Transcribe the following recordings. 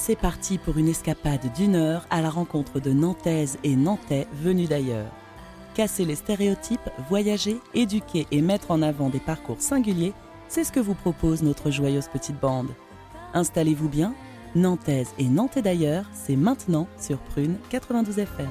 c'est parti pour une escapade d'1 heure à la rencontre de Nantaises et Nantais venus d'ailleurs. Casser les stéréotypes, voyager, éduquer et mettre en avant des parcours singuliers, c'est ce que vous propose notre joyeuse petite bande. Installez-vous bien, Nantaises et Nantais d'ailleurs, c'est maintenant sur Prune 92 FM.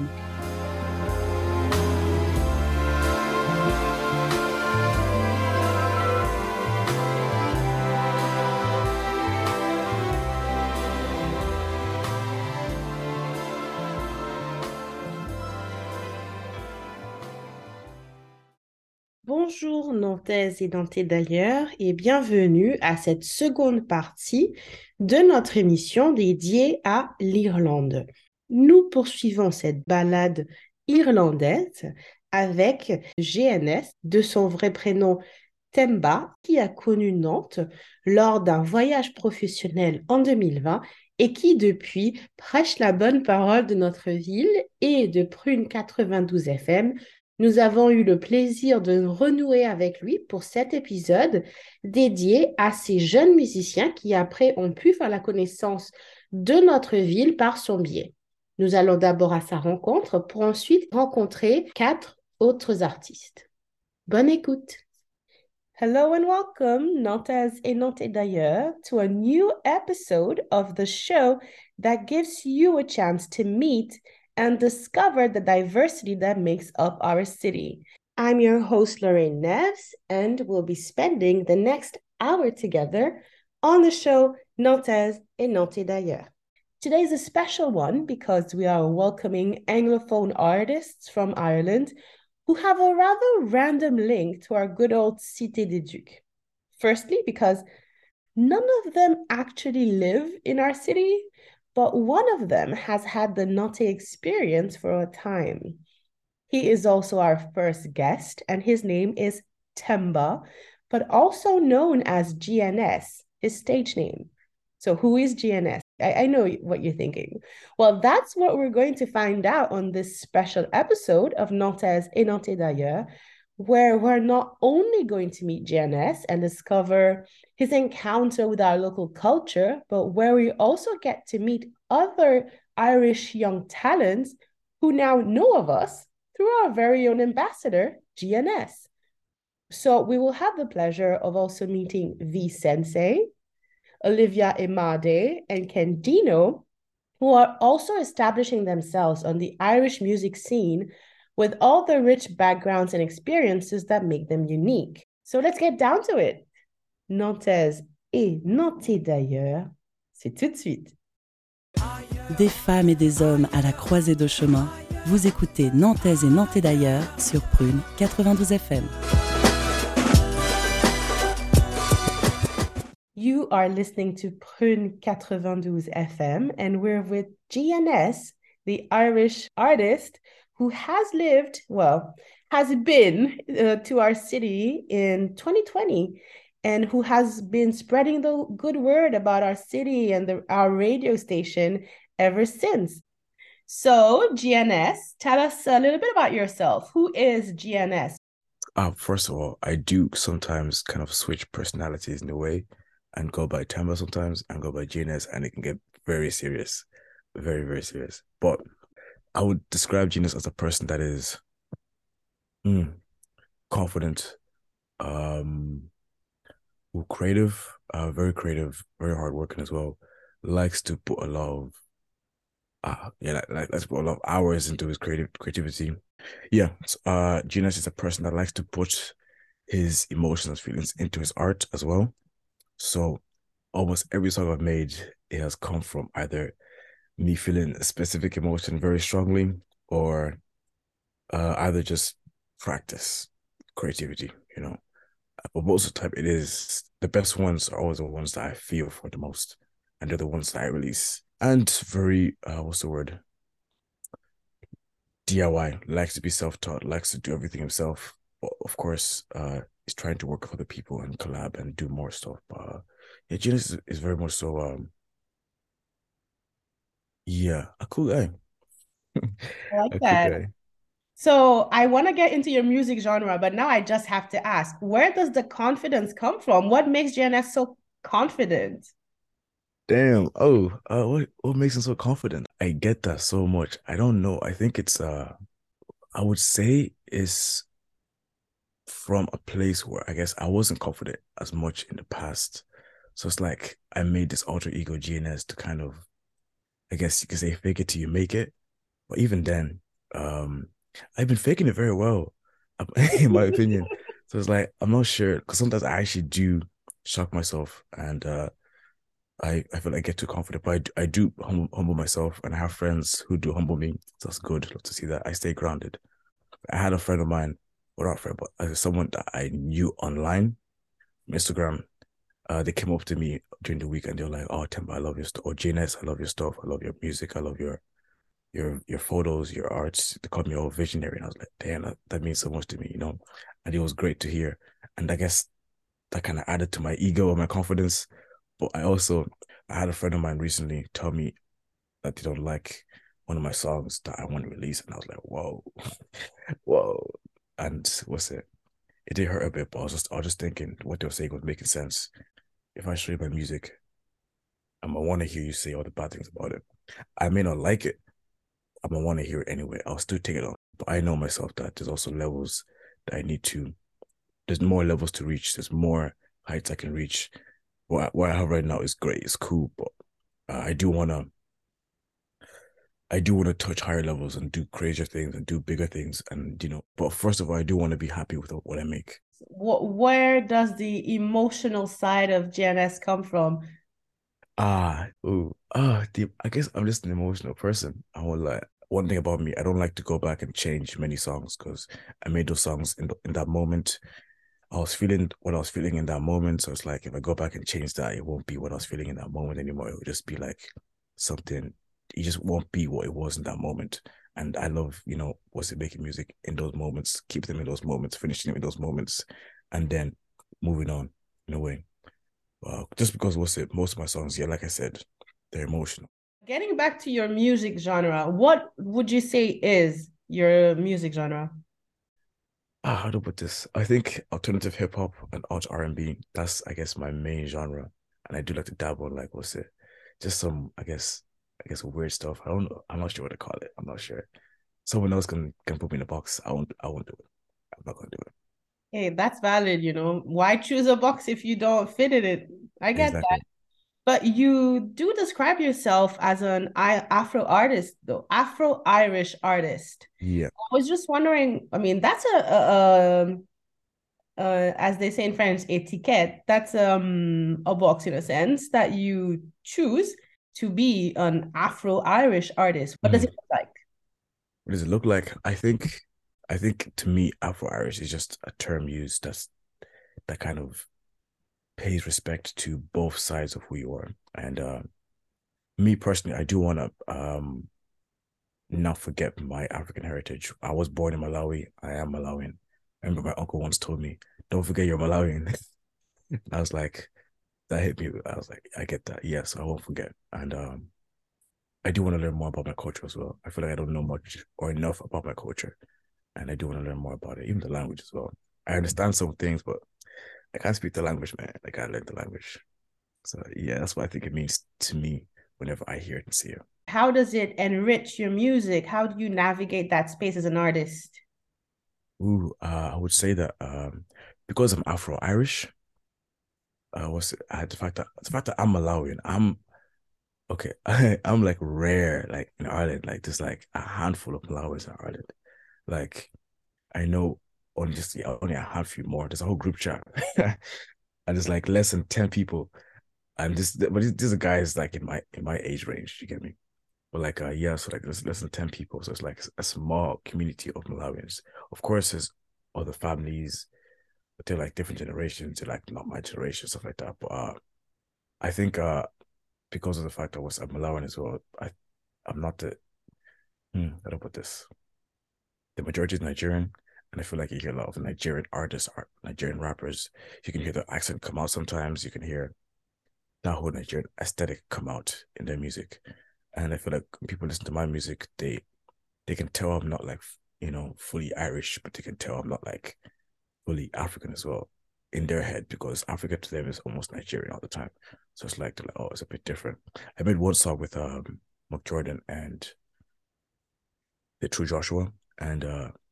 Bonjour Nantaises et Nantais d'ailleurs et bienvenue à cette seconde partie de notre émission dédiée à l'Irlande. Nous poursuivons cette balade irlandaise avec GNS, de son vrai prénom Temba, qui a connu Nantes lors d'un voyage professionnel en 2020 et qui depuis prêche la bonne parole de notre ville et de Prune 92 FM. Nous avons eu le plaisir de renouer avec lui pour cet épisode dédié à ces jeunes musiciens qui après ont pu faire la connaissance de notre ville par son biais. Nous allons d'abord à sa rencontre pour ensuite rencontrer 4 autres artistes. Bonne écoute! Hello and welcome, Nantais et Nantais d'ailleurs, to a new episode of the show that gives you a chance to meet and discover the diversity that makes up our city. I'm your host, Lorraine Neves, and we'll be spending the next hour together on the show Nantais et Nantais d'ailleurs. Today is a special one because we are welcoming Anglophone artists from Ireland who have a rather random link to our good old Cité des Ducs. Firstly, because none of them actually live in our city, but one of them has had the Nantais experience for a time. He is also our first guest, and his name is Temba, but also known as GNS, his stage name. So who is GNS? I know what you're thinking. Well, that's what we're going to find out on this special episode of Nantais et Nantais d'ailleurs, where we're not only going to meet GNS and discover his encounter with our local culture, but where we also get to meet other Irish young talents who now know of us through our very own ambassador, GNS. So we will have the pleasure of also meeting V Sensei, Olivia Imade, and Ken Dino, who are also establishing themselves on the Irish music scene with all the rich backgrounds and experiences that make them unique. So let's get down to it. Nantaises et Nantais d'ailleurs, c'est tout de suite. Des femmes et des hommes à la croisée de chemins, vous écoutez Nantaises et Nantais d'ailleurs sur Prune 92 FM. You are listening to Prune 92 FM, and we're with GNS, the Irish artist who has been to our city in 2020 and who has been spreading the good word about our city and our radio station ever since. So, GNS, tell us a little bit about yourself. Who is GNS? First of all, I do sometimes kind of switch personalities in a way and go by Temba sometimes and go by GNS, and it can get very serious, very, very serious. But I would describe GNS as a person that is confident, creative, very creative, very hardworking as well. Likes to put a lot of let's put a lot of hours into his creativity. Yeah, GNS is a person that likes to put his emotions and feelings into his art as well. So almost every song I've made, it has come from either me feeling a specific emotion very strongly or either just practice creativity, you know. But most of the time it is, the best ones are always the ones that I feel for the most. And they're the ones that I release. And very, DIY, likes to be self-taught, likes to do everything himself. But of course, is trying to work with other people and collab and do more stuff. Genius is very much so, a cool guy. I like that. Cool guy. So I want to get into your music genre, but now I just have to ask, where does the confidence come from? What makes GNS so confident? Damn. Oh, what makes him so confident? I get that so much. I don't know. I think it's I would say is from a place where I guess I wasn't confident as much in the past. So it's like I made this alter ego GNS to kind of, I guess you could say, fake it till you make it. But even then, um, I've been faking it very well, in my opinion. So it's like I'm not sure because sometimes I actually do shock myself, and I feel like I get too confident, but I do humble myself, and I have friends who do humble me. So that's good. Love to see that. I stay grounded. I had a friend of mine, well, not a friend, but someone that I knew online, Instagram. They came up to me during the week and they were like, "Oh, Temba, I love your stuff. Oh, JNS, I love your stuff. I love your music. I love your photos, your arts." They called me all visionary, and I was like, "Damn, that means so much to me, you know." And it was great to hear, and I guess that kind of added to my ego and my confidence. But I had a friend of mine recently tell me that they don't like one of my songs that I want to release, and I was like, "Whoa, whoa." And what's it? It did hurt a bit, but I was just thinking what they were saying was making sense. If I show you my music, I'm gonna want to hear you say all the bad things about it. I may not like it. I'm gonna want to hear it anyway. I'll still take it on. But I know myself that there's also levels that I need to. There's more levels to reach. There's more heights I can reach. What I have right now is great. It's cool, but I do wanna. I do want to touch higher levels and do crazier things and do bigger things. And but first of all, I do want to be happy with what I make. Where does the emotional side of GNS come from? I guess I'm just an emotional person. I will like one thing about me, I don't like to go back and change many songs because I made those songs in that moment. I was feeling what I was feeling in that moment. So it's like if I go back and change that, it won't be what I was feeling in that moment anymore. It will just be like something, it just won't be what it was in that moment. And I love, what's it making music in those moments, keep them in those moments, finishing them in those moments, and then moving on in a way. Just because what's it, most of my songs, yeah, like I said, they're emotional. Getting back to your music genre, what would you say is your music genre? How to put this? I think alternative hip hop and alt R&B. That's I guess my main genre, and I do like to dabble in like what's it? Just some I guess weird stuff. I don't know. I'm not sure what to call it. I'm not sure. Someone else can put me in a box. I won't do it. I'm not gonna do it. Hey, that's valid, Why choose a box if you don't fit in it? I get that. Exactly. But you do describe yourself as an Afro artist, though, Afro-Irish artist. Yeah. I was just wondering, I mean, that's as they say in French, a ticket. That's a box in a sense that you choose to be an Afro-Irish artist. What does Mm. it look like? What does it look like? I think to me, Afro Irish is just a term used that kind of pays respect to both sides of who you are. And me personally, I do want to not forget my African heritage. I was born in Malawi. I am Malawian. I remember my uncle once told me, "Don't forget you're Malawian." I was like, that hit me. I was like, I get that. Yes, I won't forget. And I do want to learn more about my culture as well. I feel like I don't know much or enough about my culture, and I do want to learn more about it, even the language as well. I understand some things, but I can't speak the language, man. I gotta learn the language. So yeah, that's what I think it means to me whenever I hear it and see it. How does it enrich your music? How do you navigate that space as an artist? I would say that because I'm Afro Irish, what's it? The fact that I'm Malawian, I'm okay. I'm like rare, like in Ireland, like there's like a handful of Malawians in Ireland. Like I know only a handful more. There's a whole group chat, and there's like less than 10 people. And these are guys like in my age range. You get me? But like yeah, so like there's less than 10 people, so it's like a small community of Malawians. Of course, there's other families, but they're like different generations. They're like not my generation, stuff like that. But I think because of the fact I was a Malawian as well, I'm not how do I put this? The majority is Nigerian, and I feel like you hear a lot of Nigerian artists, Nigerian rappers. You can hear the accent come out sometimes. You can hear that whole Nigerian aesthetic come out in their music. And I feel like when people listen to my music, they can tell I'm not like fully Irish, but they can tell I'm not like fully African as well. in their head, because Africa to them is almost Nigerian all the time. So it's like, oh, it's a bit different. I made one song with Mark Jordan and the True Joshua, and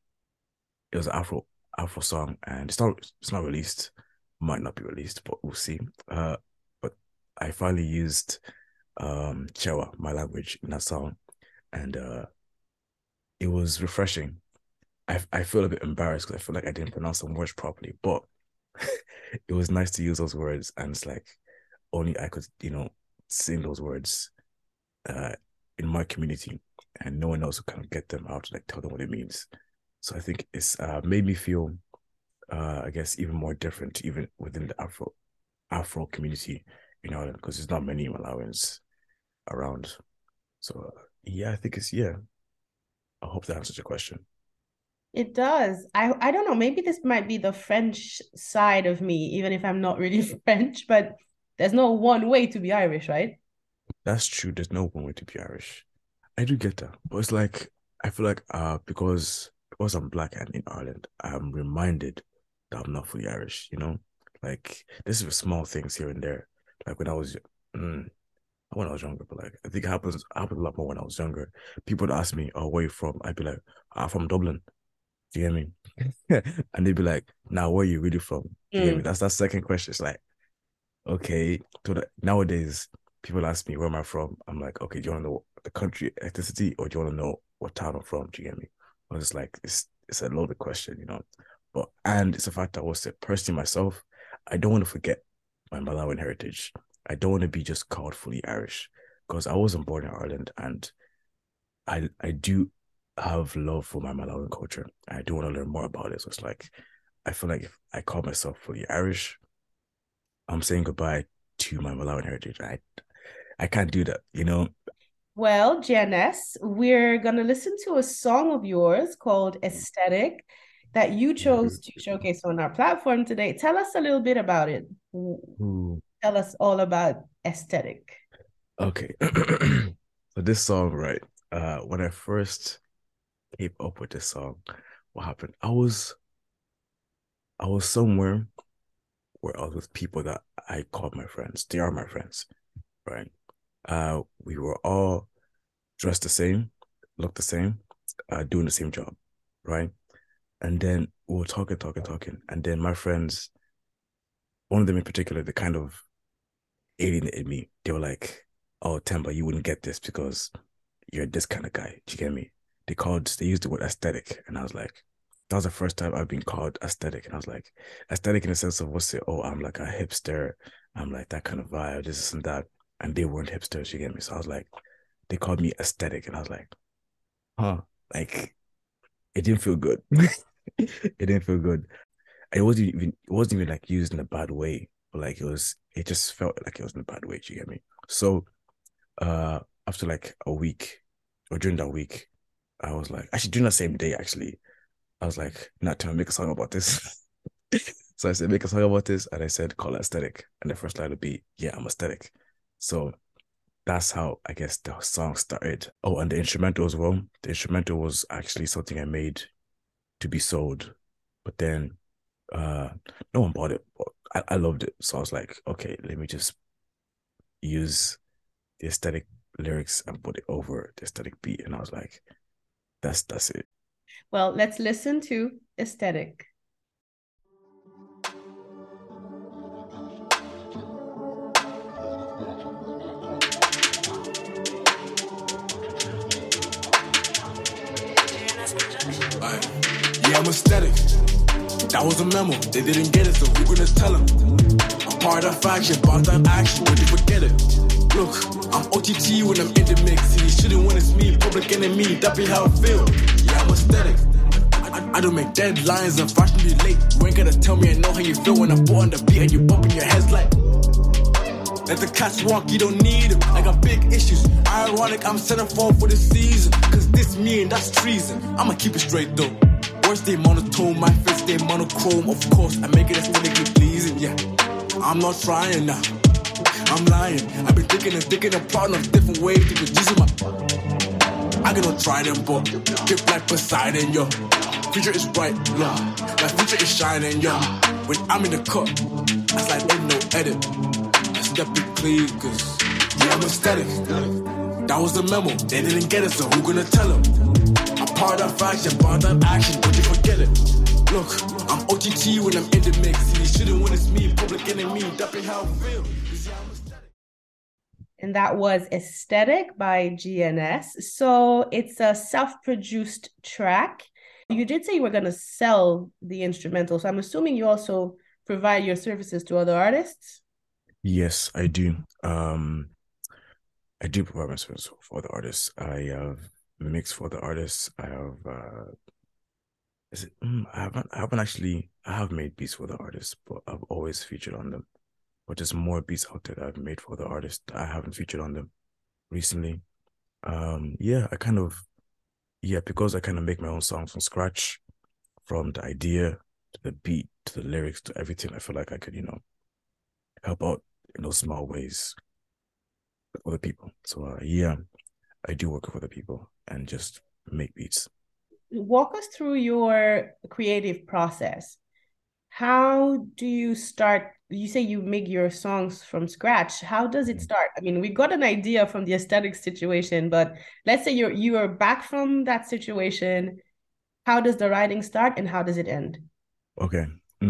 it was an Afro song, and it's not released, might not be released, but we'll see. But I finally used Chewa, my language, in that song, and it was refreshing. I feel a bit embarrassed because I feel like I didn't pronounce some words properly, but it was nice to use those words, and it's like only I could, sing those words in my community, and no one else would kind of get them out to like tell them what it means. So I think it's made me feel, I guess, even more different, even within the Afro community in Ireland, because there's not many Malawians around. So yeah, I think I hope that answers your question. It does. I don't know. Maybe this might be the French side of me, even if I'm not really French, but there's no one way to be Irish, right? That's true. There's no one way to be Irish. I do get that. But it's like, I feel like because I'm Black and in Ireland, I'm reminded that I'm not fully Irish, Like, this is small things here and there. Like when I was younger, but like I think it happened a lot more when I was younger. People would ask me, "Oh, where you from?" I'd be like, "I'm from Dublin." Do you get me? And they'd be like, "Now, where are you really from?" Do you get me? That's that second question. It's like, okay. So nowadays, people ask me, "Where am I from?" I'm like, "Okay, do you want to know the country ethnicity, or do you want to know what town I'm from?" Do you get me? I was just like, it's a loaded question, But it's a fact that I was personally myself, I don't want to forget my Malawian heritage. I don't want to be just called fully Irish, because I wasn't born in Ireland, and I do have love for my Malawian culture. I do want to learn more about it. So it's like, I feel like if I call myself fully Irish, I'm saying goodbye to my Malawian heritage. I can't do that, Well, JNS, we're going to listen to a song of yours called Aesthetic that you chose to showcase on our platform today. Tell us a little bit about it. Ooh. Tell us all about Aesthetic. Okay. So this song, right? When I first came up with this song, what happened? I was somewhere where I was with people that I called my friends. They are my friends, right? We were all dressed the same, looked the same, doing the same job, right? And then we were talking, and then my friends, one of them in particular, they kind of alienated me. They were like, "Oh, Temba, you wouldn't get this because you're this kind of guy." Do you get me? They used the word aesthetic, and I was like, that was the first time I've been called aesthetic, and I was like, aesthetic in the sense of I'm like a hipster, I'm like that kind of vibe, this and that, and they weren't hipsters. You get me? So I was like, they called me aesthetic, and I was like, huh, like it didn't feel good. It didn't feel good. It wasn't even like used in a bad way, but like it just felt like it was in a bad way. Do you get me? So after like a week, or during that week, I was like, actually during that same day, actually, I was like, not trying to make a song about this. So I said, make a song about this, and I said, call it aesthetic. And the first line would be, yeah, I'm aesthetic. So that's how I guess the song started. Oh, and the instrumental as well. The instrumental was actually something I made to be sold, but then no one bought it. But I loved it, so I was like, okay, let me just use the aesthetic lyrics and put it over the aesthetic beat, and I was like, that's it. Well, let's listen to Aesthetic. Yeah, I'm aesthetic. That was a memo. They didn't get it, so who gonna tell them? I'm part of faction, part of action. When you forget it. Look, I'm OTT when I'm in the mix. See, you shouldn't when it's me, public enemy. That be how I feel. Yeah, I'm aesthetic. I don't make deadlines and fashion be late. You ain't gonna tell me I know how you feel when I put on the beat and you bumping your heads like. Let the cats walk, you don't need them. I got big issues. Ironic, I'm centerfold for the season. Cause this me and that's treason. I'ma keep it straight though. Words stay monotone, my face stay monochrome. Of course, I make it aesthetically pleasing, yeah. I'm not trying now. I'm lying. I've been thinking and plotting of different ways to reduce my. I cannot try them, but drip like Poseidon, yo. Future is bright, yo. My future is shining, yo. when I'm in the cut. That's like ain't no edit. I step it clean, cause yeah, I'm aesthetic. That was the memo, they didn't get it, so who gonna tell them? I'm part of faction, part of action, don't you forget it. Look, I'm OTT when I'm in the mix. See, you shouldn't when it's me, public enemy, that be how I feel. And that was Aesthetic by GNS. So it's a self-produced track. You did say you were going to sell the instrumental, so I'm assuming you also provide your services to other artists? Yes, I do. I do provide my services for other artists. I have mixed for the artists. I have I have made beats for the artists, but I've always featured on them. But there's more beats out there that I've made for the artists that I haven't featured on them recently. Because I kind of make my own songs from scratch, from the idea to the beat to the lyrics to everything. I feel like I could, help out in those small ways with other people. So I do work with other people and just make beats. Walk us through your creative process. How do you start? You say you make your songs from scratch. How does it start? I mean, we got an idea from the aesthetic situation, but let's say you are back from that situation. How does the writing start and how does it end? Okay.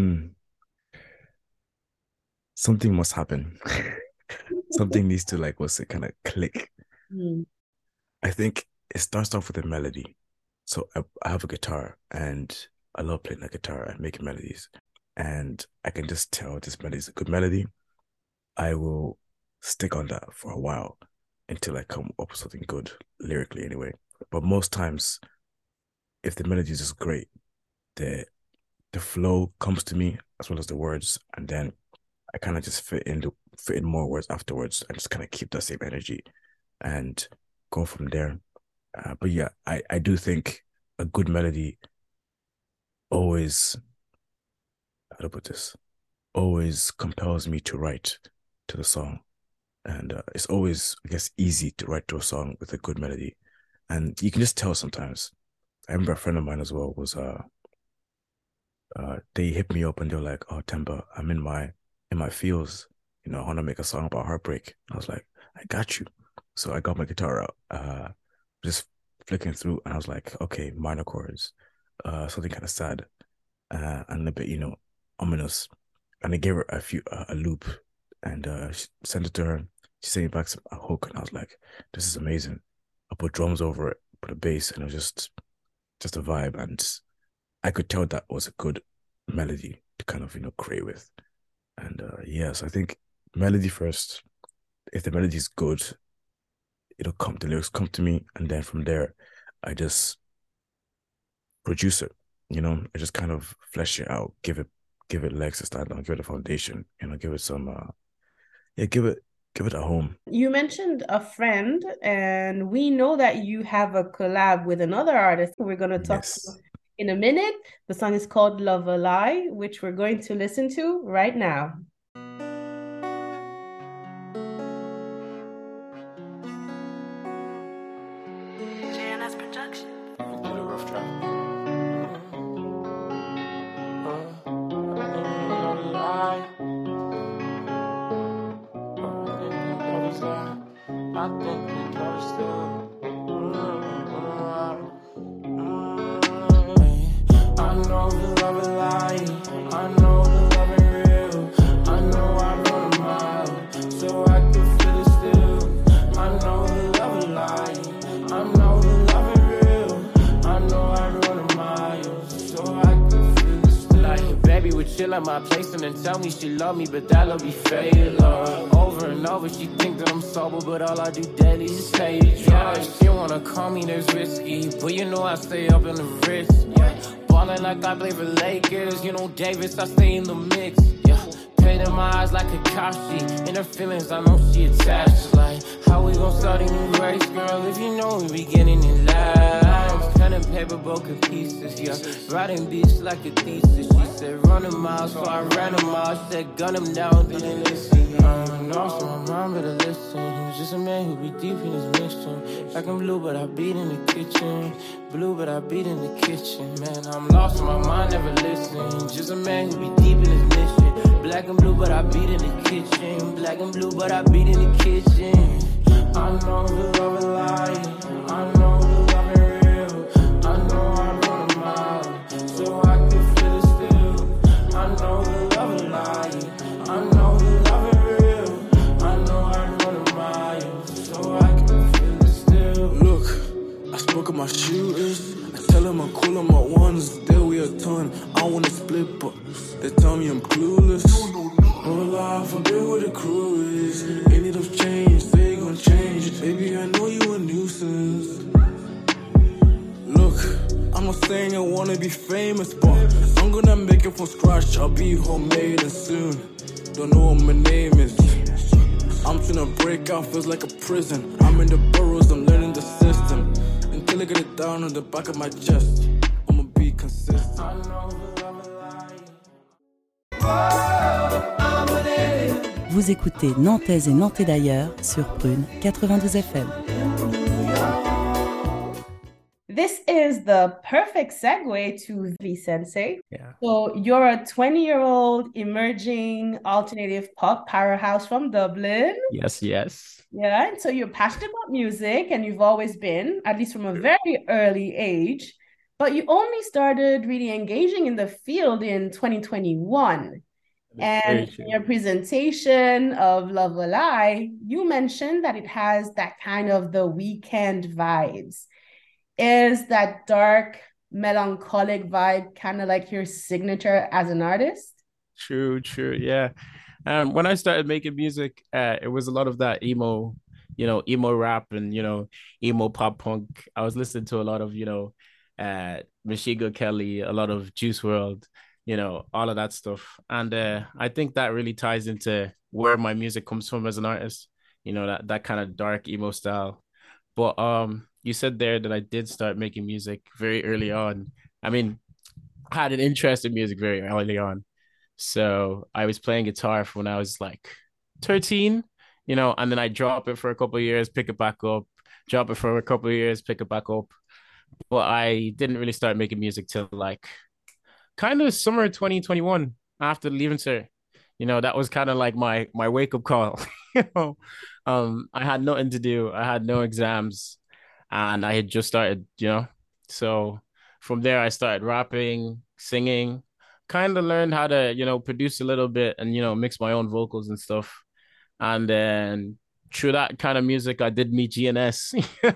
Something must happen. Something needs to kind of click. I think it starts off with a melody. So I have a guitar and I love playing the guitar and making melodies. And I can just tell this melody is a good melody. I will stick on that for a while until I come up with something good, lyrically anyway. But most times, if the melody is just great, the flow comes to me as well as the words, and then I kind of just fit in more words afterwards and just kind of keep that same energy and go from there. But yeah, I do think a good melody always, how to put this, always compels me to write to the song. And it's always, I guess, easy to write to a song with a good melody. And you can just tell sometimes. I remember a friend of mine as well was, they hit me up and they're like, oh, Temba, I'm in my feels, I want to make a song about heartbreak. I was like, I got you. So I got my guitar out, just flicking through, and I was like, okay, minor chords, something kind of sad, and a bit, ominous. And I gave her a loop, and she sent it to her. She sent me back a hook, and I was like, this is amazing. I put drums over it, put a bass, and it was just a vibe. And I could tell that was a good melody to kind of, create with. And so I think melody first. If the melody is good, the lyrics come to me, and then from there, I just produce it. I just kind of flesh it out, give it legs to stand on, give it a foundation, give it some, give it a home. You mentioned a friend, and we know that you have a collab with another artist we're going to talk to in a minute. The song is called Love a Lie, which we're going to listen to right now. My place and then tell me she love me, but that love be fake. Over and over, she think that I'm sober, but all I do daily is hate. Yeah, she wanna call me this risky, but I stay up in the wrist. Yeah, ballin' like I play for Lakers. Davis, I stay in the mix. Yeah, paid in my eyes like Kakashi. In her feelings, I know she attached. Like, how we gon' start a new race, girl, if you know we beginning in life? Pen and paper broken pieces, yeah. Writing beats like a thesis. She said, run a mile, so I ran a mile. She said, gun him down, didn't listen. I'm lost in my mind, better listen. He's just a man who be deep in his mission. Black and blue, but I beat in the kitchen. Blue, but I beat in the kitchen. Man, I'm lost in my mind, never listen. He's just a man who be deep in his mission. Black and blue, but I beat in the kitchen. Black and blue, but I beat in the kitchen. I know the love is lying. I know the love ain't real. I know I run a mile, so I can feel it still. I know the love is lying. I know the love ain't real. I know I run a mile, so I can feel it still. Look, I spoke of my shooters. I tell them I'm cool on my ones. There we a ton. I wanna split, but they tell me I'm clueless. Oh, I forget what the crew is. Ain't need of change, they gon' change. Baby, I know you a nuisance. Look, I'm not saying I wanna be famous, but I'm gonna make it from scratch. I'll be homemade and soon. Don't know what my name is. I'm tryna break out, feels like a prison. I'm in the boroughs, I'm learning the system. Until I get it down on the back of my chest, I'ma be consistent. I know the love is lying. Vous écoutez Nantaise et Nantais d'ailleurs sur Prune 92 FM. This is the perfect segue to V Sensei. Yeah. So you're a 20-year-old emerging alternative pop powerhouse from Dublin. Yes, yes. Yeah, and so you're passionate about music, and you've always been, at least from a very early age, but you only started really engaging in the field in 2021. And in your presentation of Love a Lie, you mentioned that it has that kind of the weekend vibes. Is that dark, melancholic vibe kind of like your signature as an artist? True, yeah. When I started making music, it was a lot of that emo, emo rap and, emo pop punk. I was listening to a lot of, Machine Kelly, a lot of Juice WRLD, all of that stuff. And I think that really ties into where my music comes from as an artist, that kind of dark emo style. But you said there that I did start making music very early on. I mean, I had an interest in music very early on. So I was playing guitar from when I was like 13, and then I drop it for a couple of years, pick it back up, drop it for a couple of years, pick it back up. But I didn't really start making music till like kind of summer 2021 after leaving cert. That was kind of like my wake up call. I had nothing to do. I had no exams and I had just started, So from there I started rapping, singing, kind of learned how to, produce a little bit and, mix my own vocals and stuff. And then through that kind of music, I did meet GNS,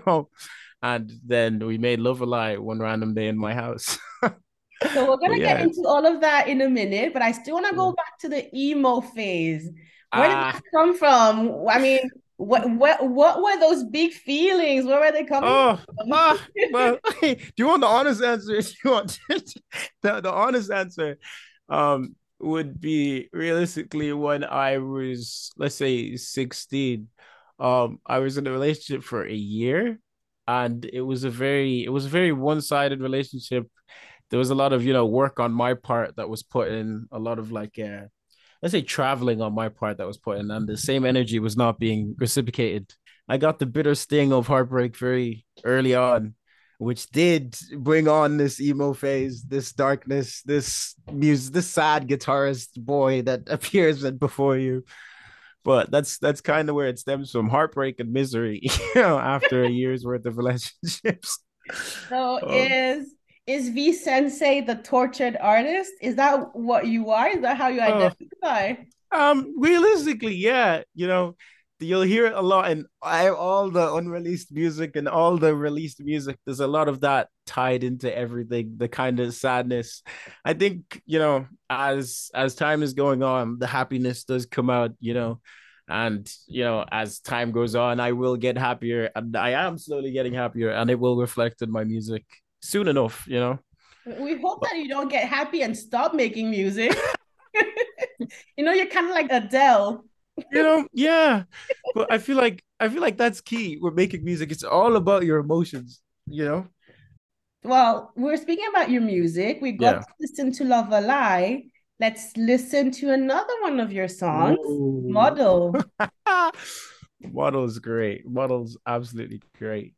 and then we made Love a Lie one random day in my house. So we're gonna get into all of that in a minute, but I still want to go back to the emo phase. Where did that come from? I mean, what were those big feelings? Where were they coming from? Well, do you want the honest answer? If you want the honest answer, would be realistically when I was, let's say, 16. I was in a relationship for a year, and it was a very one-sided relationship. There was a lot of, work on my part that was put in, a lot of like, let's say traveling on my part that was put in, and the same energy was not being reciprocated. I got the bitter sting of heartbreak very early on, which did bring on this emo phase, this darkness, this music, this sad guitarist boy that appears before you. But that's kind of where it stems from, heartbreak and misery, after a year's worth of relationships. So is V Sensei the tortured artist? Is that what you are? Is that how you identify? Realistically, yeah. You'll hear it a lot in all the unreleased music and all the released music. There's a lot of that tied into everything, the kind of sadness. I think, as time is going on, the happiness does come out, and, as time goes on, I will get happier, and I am slowly getting happier, and it will reflect in my music soon enough, We hope that you don't get happy and stop making music. You're kind of like Adele. Yeah. But I feel like that's key with making music. It's all about your emotions, Well, we're speaking about your music. We got to listen to Love a Lie. Let's listen to another one of your songs, Ooh. Model. Model's great. Model's absolutely great.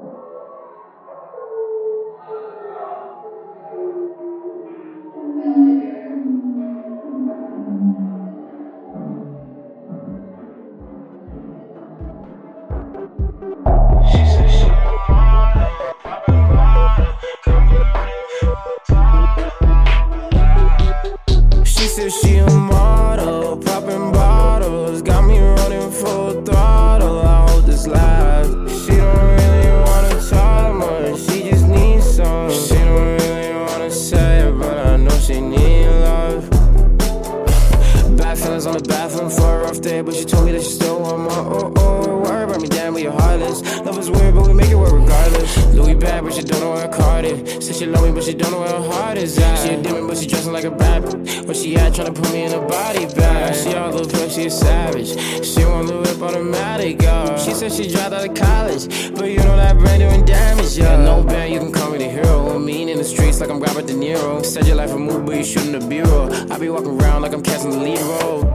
She said she a model, popping bottles, got me running full throttle. I hope this lasts. She don't really wanna talk much, she just needs some. She don't really wanna say it, but I know she need love. Bad feelings on the bathroom for a rough day, but she told me that she still want more. Worry about me, damn, but you're heartless. Love is weird, but we make it work regardless. Louis bad, but she don't know where her card is. Said she love me, but she don't know where her heart is at. She a demon, but she dressing like a bad. Where she at, tryna put me in a body bag. She all the but she a savage. She want the whip automatic, girl. She said she dropped out of college, but you know that brain doing damage, yeah. No bad, you can call me the hero. Mean in the streets like I'm Robert De Niro. Said your life a movie, but you shooting the bureau. I be walking around like I'm casting the lead role.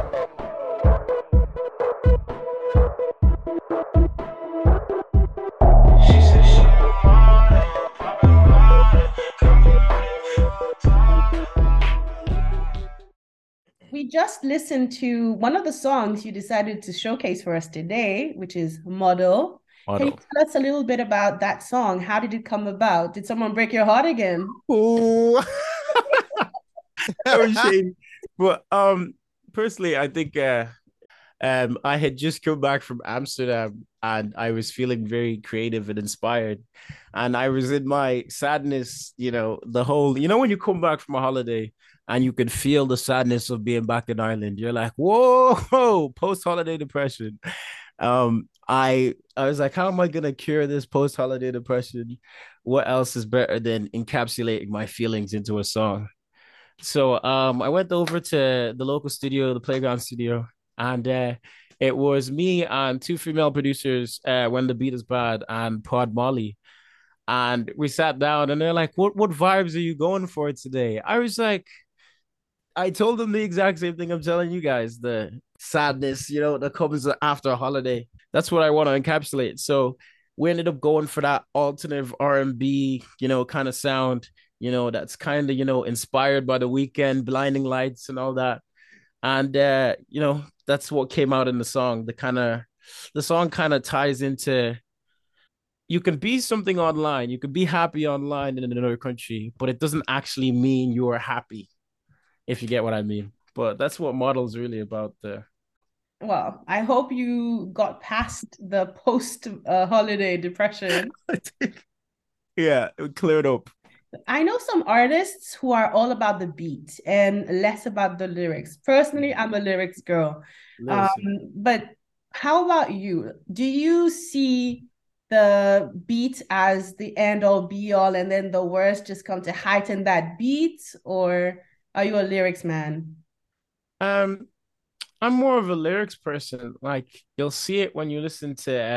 We just listened to one of the songs you decided to showcase for us today, which is Model. Can you tell us a little bit about that song? How did it come about? Did someone break your heart again? Ooh. That was shady. But personally, I think I had just come back from Amsterdam and I was feeling very creative and inspired. And I was in my sadness, the whole, when you come back from a holiday and you can feel the sadness of being back in Ireland, you're like, whoa, post-holiday depression. I was like, how am I gonna cure this post-holiday depression? What else is better than encapsulating my feelings into a song? So I went over to the local studio, the Playground Studio, and it was me and two female producers, When the Beat Is Bad and Pod Molly. And we sat down and they're like, what vibes are you going for today? I was like, I told them the exact same thing I'm telling you guys, the sadness, that comes after a holiday. That's what I want to encapsulate. So we ended up going for that alternative R&B, kind of sound, that's kind of, inspired by The Weeknd, Blinding Lights and all that. And, that's what came out in the song. The song kind of ties into, you can be something online, you can be happy online in another country, but it doesn't actually mean you are happy, if you get what I mean. But that's what Model's really about there. Well, I hope you got past the post-holiday depression. Yeah, it cleared up. I know some artists who are all about the beat and less about the lyrics. Personally, I'm a lyrics girl. But how about you? Do you see the beat as the end all be all and then the words just come to heighten that beat, or are you a lyrics man? I'm more of a lyrics person. Like, you'll see it when you listen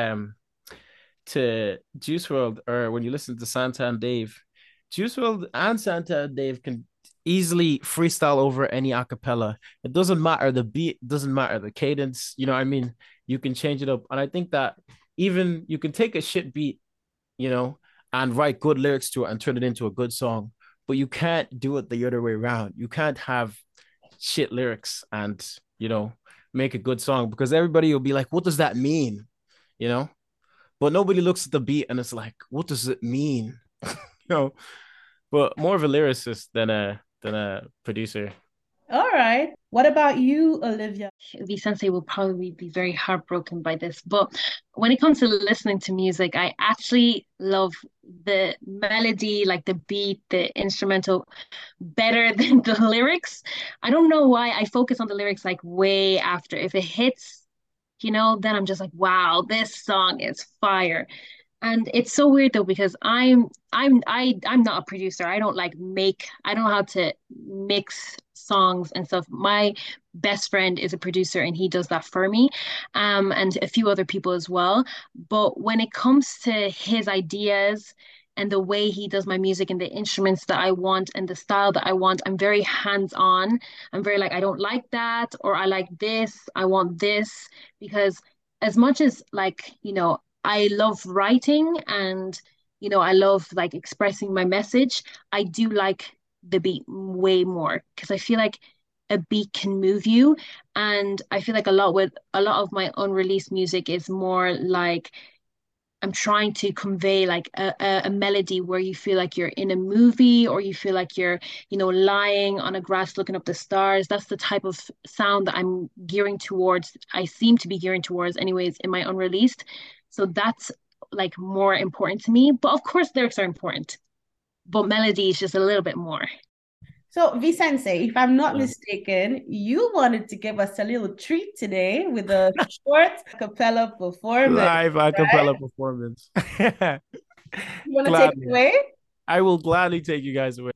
to Juice WRLD, or when you listen to Santa and Dave. Juice WRLD and Santa and Dave can easily freestyle over any acapella. It doesn't matter the beat, doesn't matter the cadence. You know what I mean? You can change it up. And I think that even you can take a shit beat, and write good lyrics to it and turn it into a good song. But you can't do it the other way around. You can't have shit lyrics and, make a good song, because everybody will be like, what does that mean? But nobody looks at the beat and it's like, what does it mean? But more of a lyricist than a producer. All right. What about you, Olivia? Vicente will probably be very heartbroken by this, but when it comes to listening to music, I actually love the melody, like the beat, the instrumental, better than the lyrics. I don't know why I focus on the lyrics like way after. If it hits, then I'm just like, wow, this song is fire. And it's so weird though, because I'm not a producer. I don't I don't know how to mix songs and stuff. My best friend is a producer and he does that for me, and a few other people as well. But when it comes to his ideas, and the way he does my music and the instruments that I want and the style that I want. I'm very hands-on. I'm very like, I don't like that, or I like this, I want this. Because as much as like, I love writing and, I love like expressing my message, I do like the beat way more because I feel like a beat can move you. And I feel like a lot of my unreleased music is more like I'm trying to convey like a melody where you feel like you're in a movie, or you feel like you're, lying on a grass looking up the stars. That's the type of sound that I'm gearing towards. I seem to be gearing towards anyways in my unreleased. So that's like more important to me. But of course lyrics are important, but melody is just a little bit more. So, Vicente, if I'm not mistaken, you wanted to give us a little treat today with a short a cappella performance. Live a cappella performance. You want to take it away? I will gladly take you guys away.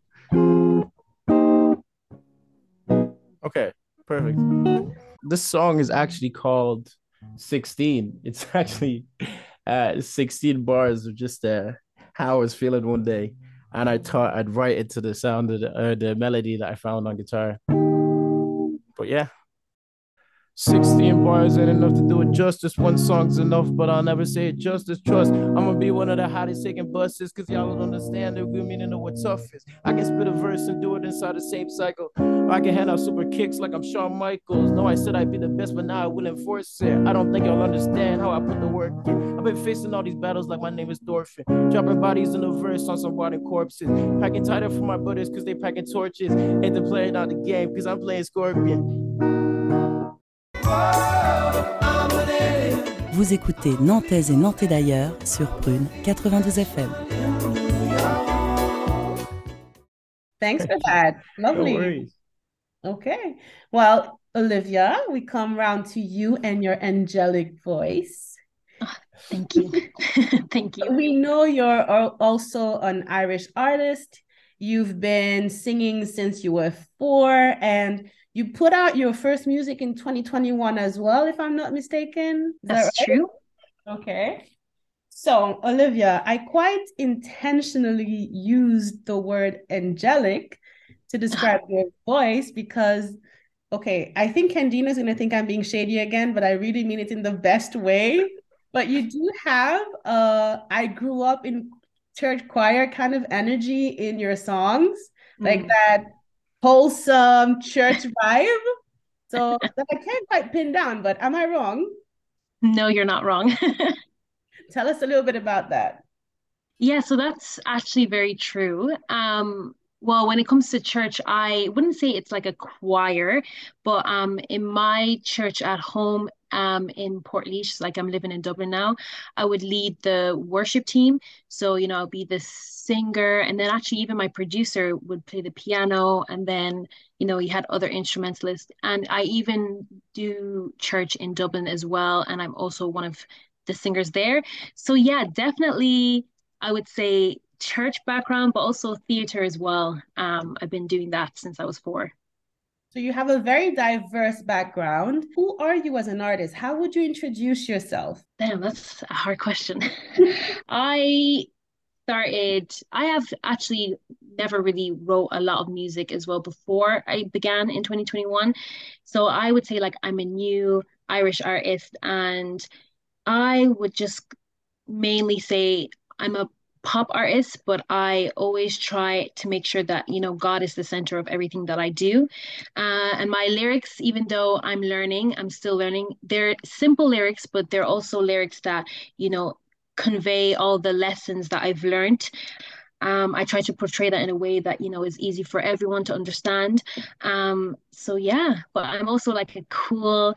Okay, perfect. This song is actually called 16. It's actually 16 bars of just how I was feeling one day. And I thought I'd write it to the sound of the melody that I found on guitar. But yeah. 16 bars ain't enough to do it justice. One song's enough, but I'll never say it justice. Trust, I'm gonna be one of the hottest taking buses, cause y'all don't understand the good meaning of what tough is. I can spit a verse and do it inside the same cycle. I can hand out super kicks like I'm Shawn Michaels. No, I said I'd be the best, but now I will enforce it. I don't think y'all understand how I put the work in. I've been facing all these battles like my name is Dorfin. Dropping bodies in the verse on some rotting corpses. Packing tighter for my brothers cause they packing torches. Ain't the playing out the game cause I'm playing Scorpion. Vous écoutez Nantaise et Nantais d'ailleurs sur Prune 92 FM. Thanks for that. Lovely. Okay. Well, Olivia, we come round to you and your angelic voice. Oh, thank you. Thank you. We know you're also an Irish artist. You've been singing since you were 4, and you put out your first music in 2021 as well, if I'm not mistaken. That's right? True. Okay. So, Olivia, I quite intentionally used the word angelic to describe your voice because, okay, I think Candina's going to think I'm being shady again, but I really mean it in the best way. But you do have I grew up in church choir kind of energy in your songs, like that wholesome church vibe. So that I can't quite pin down, but am I wrong? No, you're not wrong. Tell us a little bit about that. Yeah, so that's actually very true. Well, when it comes to church, I wouldn't say it's like a choir, but in my church at home, in Portlaoise, like I'm living in Dublin now, I would lead the worship team. So, I'll be the singer, and then actually even my producer would play the piano, and then, he had other instrumentalists. And I even do church in Dublin as well, and I'm also one of the singers there. So yeah, definitely I would say church background, but also theater as well. I've been doing that since I was 4. So you have a very diverse background. Who are you as an artist? How would you introduce yourself? Damn, that's a hard question. I have actually never really wrote a lot of music as well before I began in 2021. So I would say like I'm a new Irish artist, and I would just mainly say I'm a pop artist, but I always try to make sure that, God is the center of everything that I do. And my lyrics, even though I'm still learning, they're simple lyrics, but they're also lyrics that, convey all the lessons that I've learned. I try to portray that in a way that, is easy for everyone to understand. So yeah, but I'm also like a cool,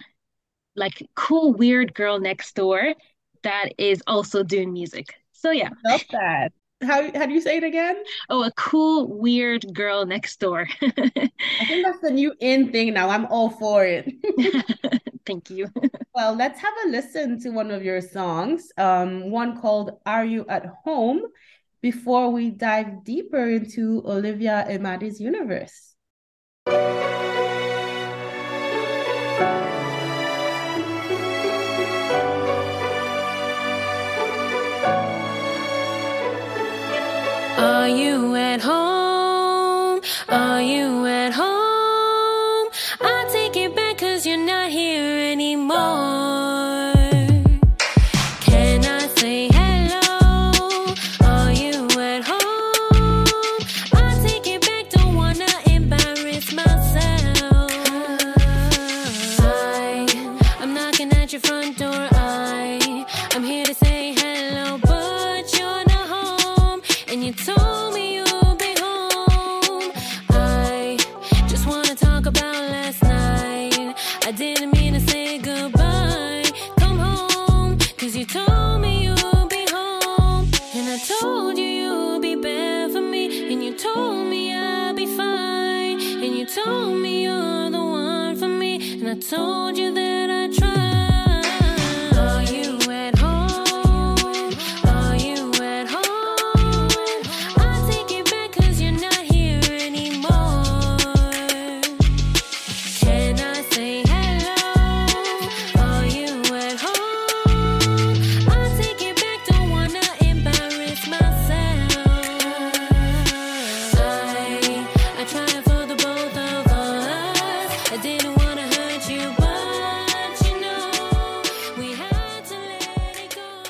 weird girl next door that is also doing music. So yeah. Love that. How do you say it again? Oh, a cool, weird girl next door. I think that's the new in thing now. I'm all for it. Thank you. Well, let's have a listen to one of your songs, one called Are You at Home, before we dive deeper into Olivia Imadi's universe. 'cause you're not here anymore. Can I say hello? Are you at home? I'll take it back, don't wanna embarrass myself. I'm knocking at your front door. I'm here to say hello, but you're not home. And you told me you'll be home. I just wanna talk about last night. I didn't mean to say goodbye. Come home, 'cause you told me you'll be home. And I told you you'll be there for me. And you told me I'll be fine. And you told me you're the one for me. And I told you that I tried. Are you at home? Are you at home? I'll take it back 'cause you're not here anymore. Can I say hello? Are you at home? I'll take it back, don't wanna embarrass myself. I tried for the both of us. I didn't wanna hurt you, but you know we had to let it go.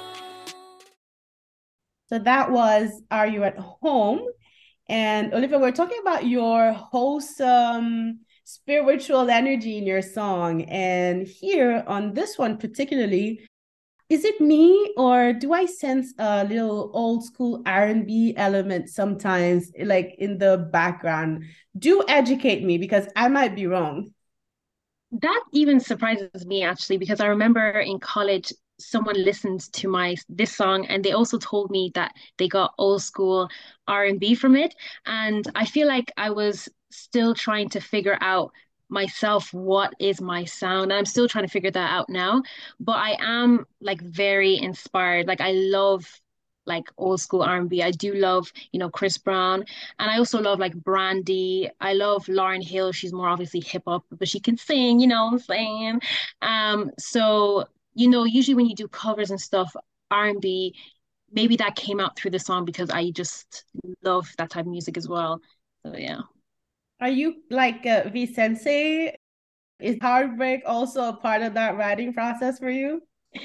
So that was Are You at Home? And Olivia, we're talking about your wholesome spiritual energy in your song. And here on this one particularly, is it me or do I sense a little old school R&B element sometimes, like in the background? Do educate me because I might be wrong. That even surprises me actually, because I remember in college someone listened to this song and they also told me that they got old school R&B from it. And I feel like I was still trying to figure out myself what is my sound. I'm still trying to figure that out now, but I am like very inspired. Like I love like old school R&B. I do love, Chris Brown, and I also love like Brandy. I love Lauryn Hill. She's more obviously hip hop, but she can sing, you know what I'm saying? So, usually when you do covers and stuff, R&B, maybe that came out through the song because I just love that type of music as well. So yeah. Are you like V Sensei? Is heartbreak also a part of that writing process for you?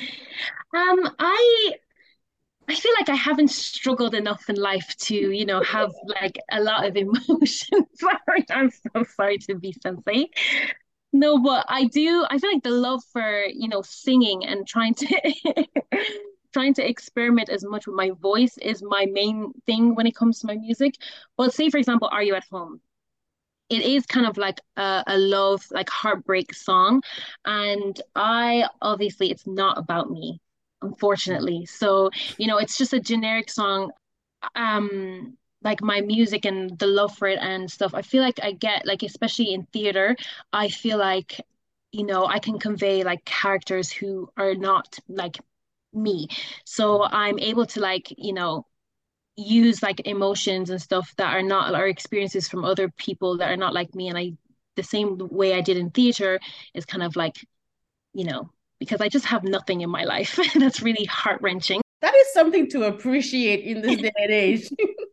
I feel like I haven't struggled enough in life to, have like a lot of emotions. Sorry, I'm so sorry to be sensei. No, but I do. I feel like the love for, singing and trying to trying to experiment as much with my voice is my main thing when it comes to my music. But say, for example, Are You at Home? It is kind of like a love, like heartbreak song. And obviously, it's not about me, unfortunately. So, it's just a generic song. Like my music and the love for it and stuff, I feel like I get, like, especially in theater, I feel like, I can convey like characters who are not like me. So I'm able to like, use like emotions and stuff that are not our experiences from other people that are not like me. And the same way I did in theater is kind of like, because I just have nothing in my life that's really heart-wrenching. That is something to appreciate in this day and age.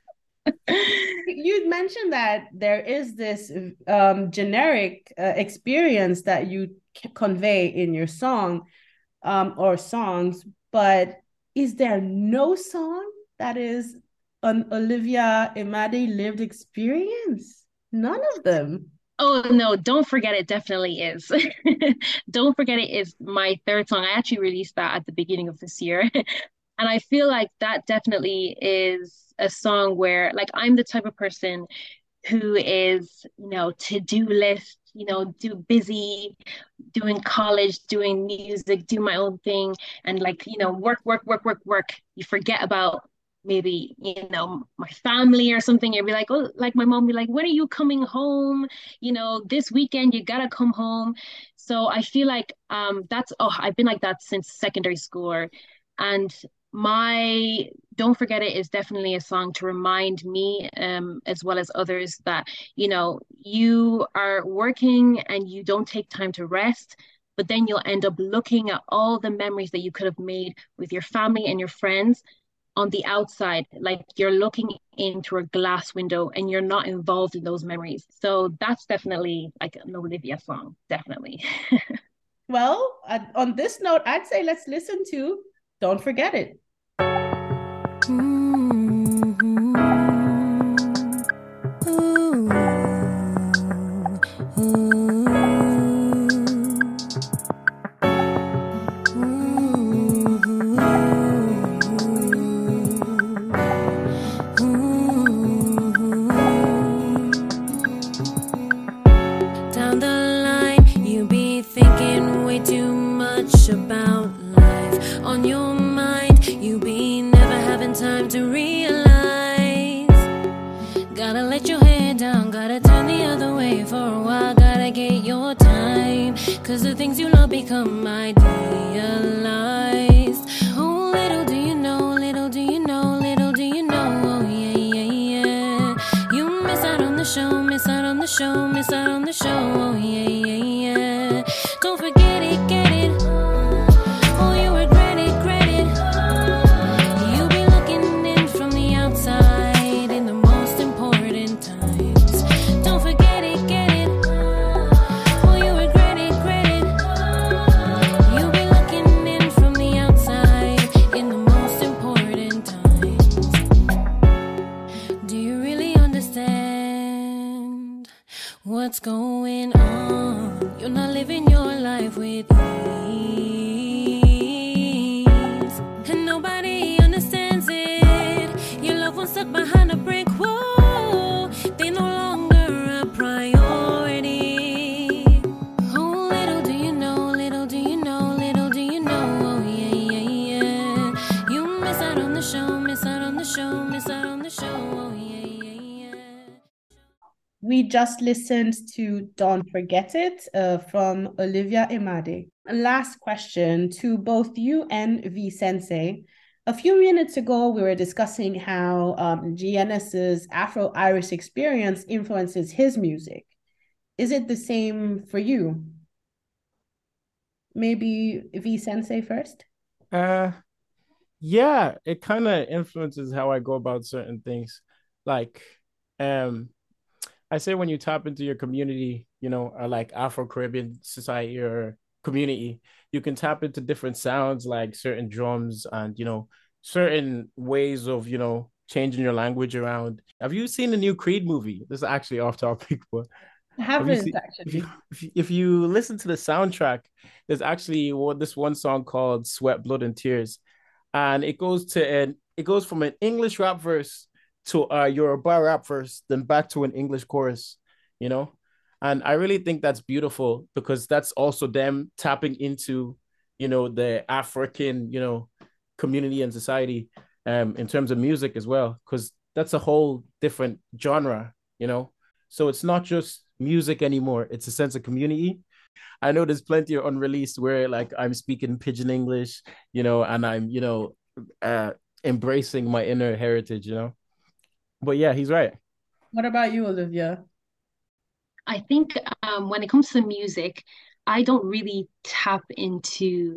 You mentioned that there is this generic experience that you convey in your song or songs, but is there no song that is an Olivia Imade lived experience? None of them. Oh no, Don't Forget It definitely is. Don't Forget It is my third song. I actually released that at the beginning of this year. And I feel like that definitely is a song where like I'm the type of person who is, to-do list, do busy, doing college, doing music, do my own thing, and like, work, work, work, work, work. You forget about maybe, my family or something. You'd be like, oh, like my mom be like, when are you coming home? This weekend you gotta come home. So I feel like I've been like that since secondary school. And my Don't Forget It is definitely a song to remind me, as well as others, that, you are working and you don't take time to rest, but then you'll end up looking at all the memories that you could have made with your family and your friends on the outside, like you're looking in through a glass window and you're not involved in those memories. So that's definitely like an Olivia song, definitely. Well, on this note, I'd say let's listen to Don't Forget It. Down the line, you be thinking way too much about life. On your mind, you be never having time to realize. Gotta let your head down, gotta turn the other way for a while. Gotta get your time, cause the things you love become idealized. Oh, little do you know, little do you know, little do you know. Oh, yeah, yeah, yeah. You miss out on the show, miss out on the show, miss out on the show. Oh, yeah, yeah, yeah. Don't forget it, get it. Oh, you regret it, regret it. You be looking in from the outside in the most important times. Don't forget it, get it. Oh, you regret it, regret it. You be looking in from the outside in the most important times. Do you really understand what's going on? You're not living your life with ease, and nobody understands it. Your loved ones stuck behind a brick wall, they no longer a priority. Oh, little do you know, little do you know, little do you know. Oh, yeah, yeah, yeah. You miss out on the show, miss out on the show, miss out on the show. Oh, yeah, yeah, yeah. We just listened to Don't Forget It from Olivia Imade. Last question to both you and V Sensei. A few minutes ago, we were discussing how GNS's Afro-Irish experience influences his music. Is it the same for you? Maybe V Sensei first? Yeah, it kind of influences how I go about certain things. Like, I say when you tap into your community, you know, or like Afro-Caribbean society or community, you can tap into different sounds like certain drums and, you know, certain ways of, you know, changing your language around. Have you seen the new Creed movie? This is actually off topic, but I have you haven't seen, actually. if you listen to the soundtrack, there's actually this one song called Sweat, Blood, and Tears. And it goes from an English rap verse to a Yoruba rap verse, then back to an English chorus, you know? And I really think that's beautiful because that's also them tapping into, you know, the African, you know, community and society in terms of music as well, because that's a whole different genre, you know? So it's not just music anymore. It's a sense of community. I know there's plenty of unreleased where like I'm speaking pidgin English, you know, and I'm, you know, embracing my inner heritage, you know? But yeah, he's right. What about you, Olivia? I think when it comes to music, I don't really tap into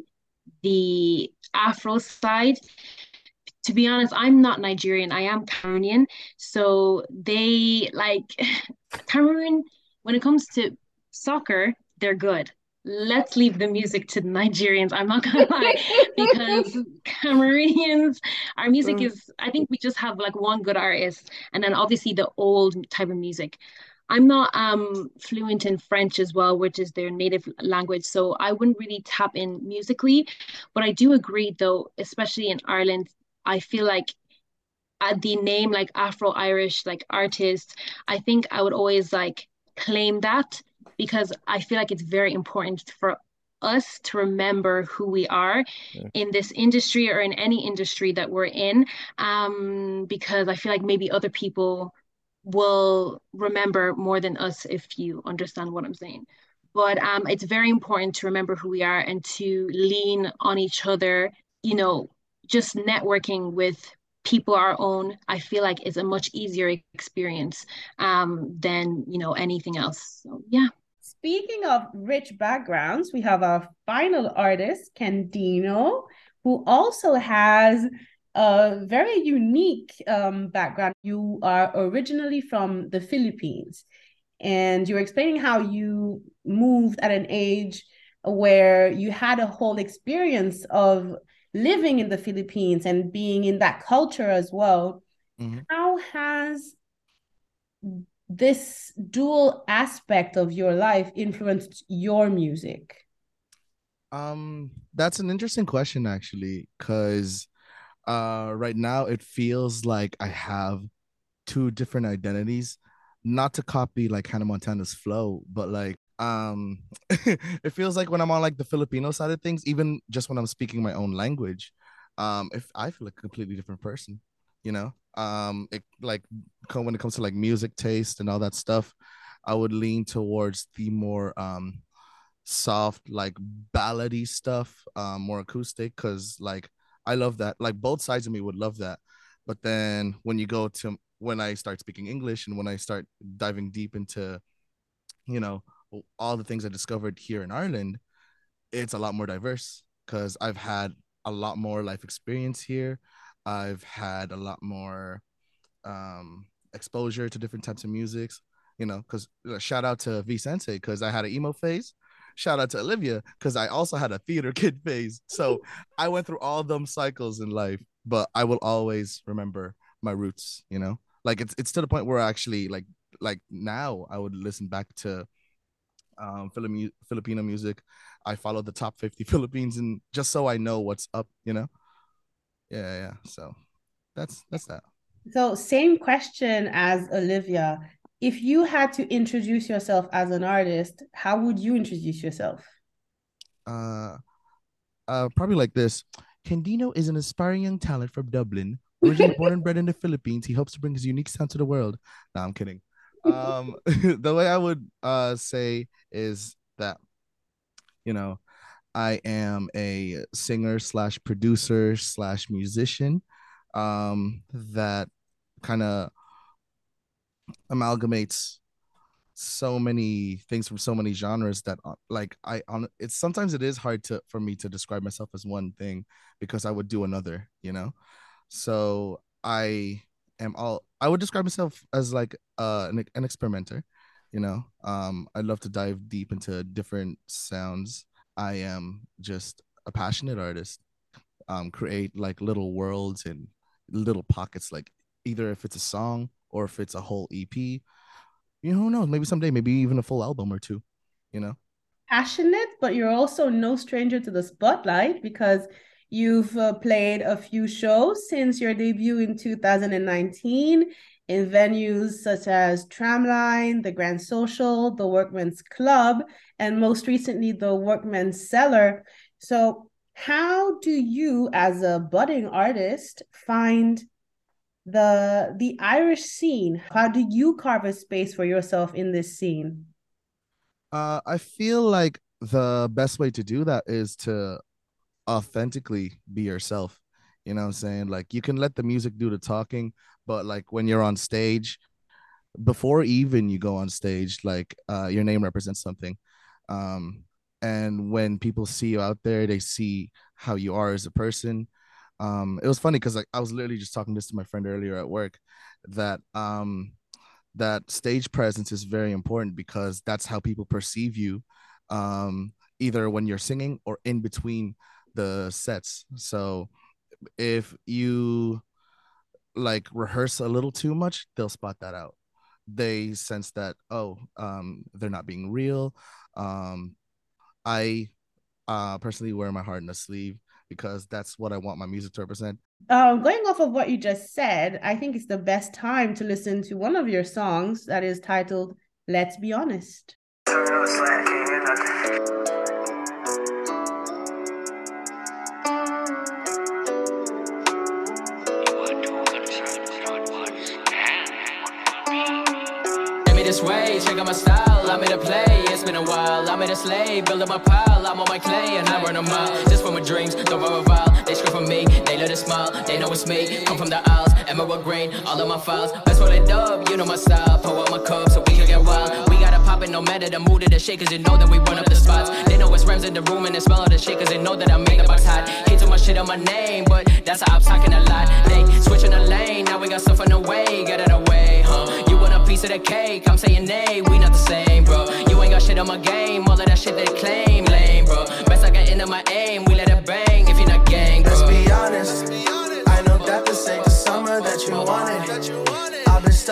the Afro side. To be honest, I'm not Nigerian. I am Cameroonian. So they like Cameroon, when it comes to soccer, they're good. Let's leave the music to the Nigerians. I'm not gonna lie, because Cameroonians, our music is, I think we just have like one good artist, and then obviously the old type of music. I'm not fluent in French as well, which is their native language, so I wouldn't really tap in musically. But I do agree, though, especially in Ireland, I feel like the name like Afro-Irish like artist, I think I would always like claim that because I feel like it's very important for us to remember who we are in this industry or in any industry that we're in. Because I feel like maybe other people will remember more than us, if you understand what I'm saying. But it's very important to remember who we are and to lean on each other, you know, just networking with people our own, I feel like is a much easier experience than, you know, anything else. So yeah. Speaking of rich backgrounds, we have our final artist, Kendino, who also has a very unique background. You are originally from the Philippines, and you were explaining how you moved at an age where you had a whole experience of living in the Philippines and being in that culture as well. Mhm. How has this dual aspect of your life influenced your music? That's an interesting question actually, because right now it feels like I have two different identities. Not to copy like Hannah Montana's flow, but like it feels like when I'm on like the Filipino side of things, even just when I'm speaking my own language, if I feel like a completely different person, you know. It like when it comes to like music taste and all that stuff, I would lean towards the more soft, like ballady stuff, more acoustic, because like I love that. Like both sides of me would love that. But then when I start speaking English and when I start diving deep into, you know, all the things I discovered here in Ireland, it's a lot more diverse because I've had a lot more life experience here. I've had a lot more exposure to different types of musics, you know, because shout out to V Sensei because I had an emo phase. Shout out to Olivia because I also had a theater kid phase. So I went through all them cycles in life, but I will always remember my roots, you know? Like it's to the point where I actually like now I would listen back to Filipino music. I follow the top 50 Philippines and just so I know what's up, you know? Yeah. So that's that. So same question as Olivia. If you had to introduce yourself as an artist, how would you introduce yourself? Probably like this. Candino is an aspiring young talent from Dublin. Originally born and bred in the Philippines, he hopes to bring his unique sound to the world. No, I'm kidding. The way I would say is that, you know, I am a singer slash producer slash musician that kind of amalgamates so many things from so many genres that like it's sometimes it is hard for me to describe myself as one thing because I would do another, you know. So I would describe myself as like an experimenter, you know. I love to dive deep into different sounds. I am just a passionate artist. Create like little worlds and little pockets, like either if it's a song or if it's a whole EP. You know, who knows? Maybe someday, maybe even a full album or two, you know? Passionate, but you're also no stranger to the spotlight because you've played a few shows since your debut in 2019 in venues such as Tramline, the Grand Social, the Workman's Club, and most recently, the Workman's Cellar. So how do you, as a budding artist, find the Irish scene? How do you carve a space for yourself in this scene? I feel like the best way to do that is to authentically be yourself. You know what I'm saying? Like you can let the music do the talking, but like when you're on stage, before even you go on stage, like your name represents something. And when people see you out there, they see how you are as a person. It was funny because like I was literally just talking this to my friend earlier at work that that stage presence is very important because that's how people perceive you, either when you're singing or in between the sets. So if you like rehearse a little too much, they'll spot that out. They sense that, oh, they're not being real. I personally wear my heart in a sleeve because that's what I want my music to represent. Going off of what you just said, I think it's the best time to listen to one of your songs that is titled Let's Be Honest. This way, check out my style, I'm in a play, it's been a while, I'm in a slave, building my pile, I'm on my clay, and I run a mile, just for my dreams, don't run a while, they scream for me, they let it smile, they know it's me, come from the aisles, emerald green, all of my files, best roll it up, you know my style, pour out my cup so we can get wild, we gotta pop it no matter the mood of the shakers, you know that we run up the spots, they know it's Rams in the room and the smell of the shakers, they know that I make the box hot, hate too much shit on my name, but that's how I'm talking a lot, they switching the lane, now we got stuff on the way, get it away, you want a piece of the cake, I'm saying nay, we not the same, bro. You ain't got shit on my game, all of that shit they claim, lame, bro.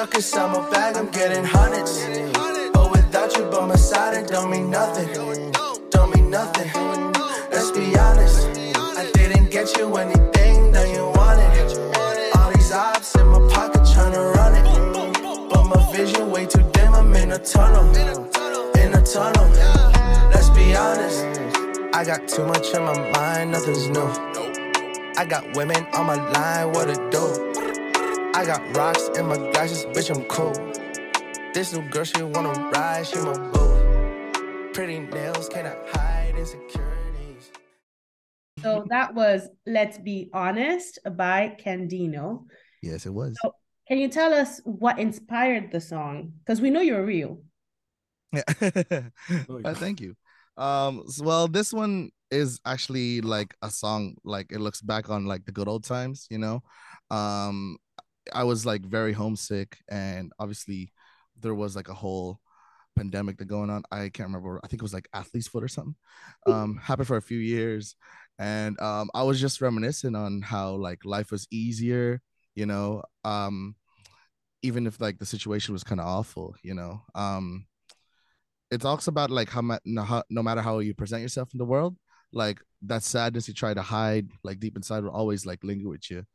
stuck inside my bag, I'm getting hundreds. But without you by my side, it don't mean nothing. Don't mean nothing. Let's be honest. I didn't get you anything that you wanted. All these ops in my pocket tryna run it. But my vision way too dim, I'm in a tunnel. In a tunnel. Let's be honest. I got too much on my mind, nothing's new. I got women on my line, what it do? I got rocks in my glasses, bitch, I'm cool. This new girl, she wanna ride, she my boo. Pretty nails, cannot hide insecurities. So that was Let's Be Honest by Candino. Yes, it was. So can you tell us what inspired the song? Because we know you're real. Yeah. Thank you. Well, this one is actually like a song, like it looks back on like the good old times, you know. I was like very homesick, and obviously there was like a whole pandemic that going on. I can't remember. I think it was like athlete's foot or something. Happened for a few years, and I was just reminiscing on how like life was easier, you know. Even if like the situation was kind of awful, you know. It talks about like how no matter how you present yourself in the world, like that sadness you try to hide like deep inside will always like linger with you.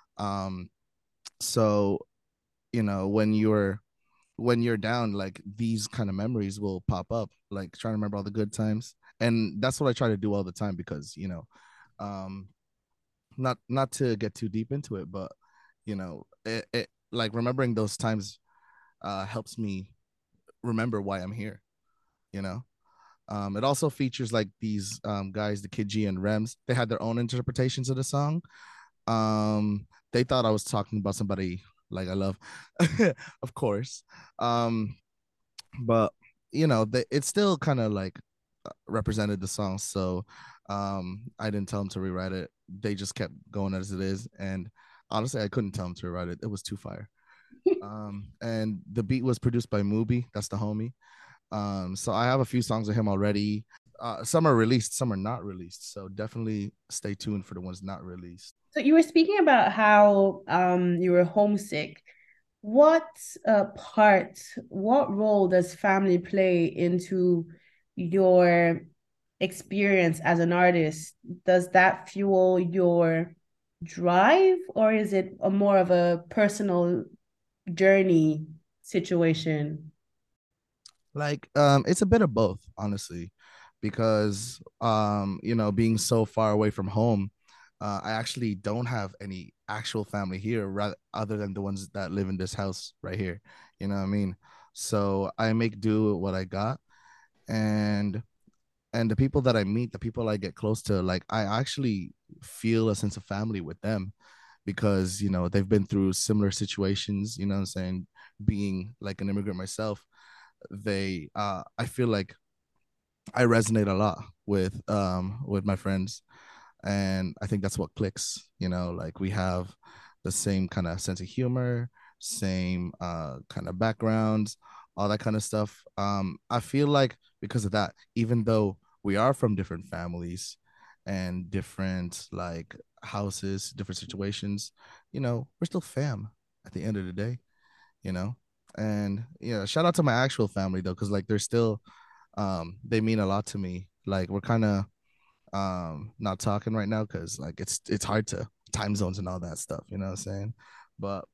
So you know, when you're down, like these kind of memories will pop up, like trying to remember all the good times. And that's what I try to do all the time, because you know, not to get too deep into it, but you know, it like remembering those times helps me remember why I'm here, you know. It also features like these guys, the Kid G and Rems. They had their own interpretations of the song. They thought I was talking about somebody like I love, of course. But you know, it still kind of like represented the song. So I didn't tell them to rewrite it. They just kept going as it is. And honestly, I couldn't tell them to rewrite it. It was too fire. And the beat was produced by Mubi. That's the homie. So I have a few songs of him already. Some are released, some are not released. So definitely stay tuned for the ones not released. So you were speaking about how you were homesick. What what role does family play into your experience as an artist? Does that fuel your drive, or is it a more of a personal journey situation? Like it's a bit of both, honestly, because you know, being so far away from home, I actually don't have any actual family here, rather other than the ones that live in this house right here. You know what I mean? So I make do with what I got, and the people that I meet, the people I get close to, like I actually feel a sense of family with them, because you know they've been through similar situations. You know what I'm saying? Being like an immigrant myself, they I feel like I resonate a lot with my friends, and I think that's what clicks. You know, like we have the same kind of sense of humor, same kind of backgrounds, all that kind of stuff. I feel like because of that, even though we are from different families and different like houses, different situations, you know, we're still fam at the end of the day, you know. And yeah, shout out to my actual family though, because like they're still they mean a lot to me. Like we're kind of not talking right now because like it's hard to time zones and all that stuff, you know what I'm saying? But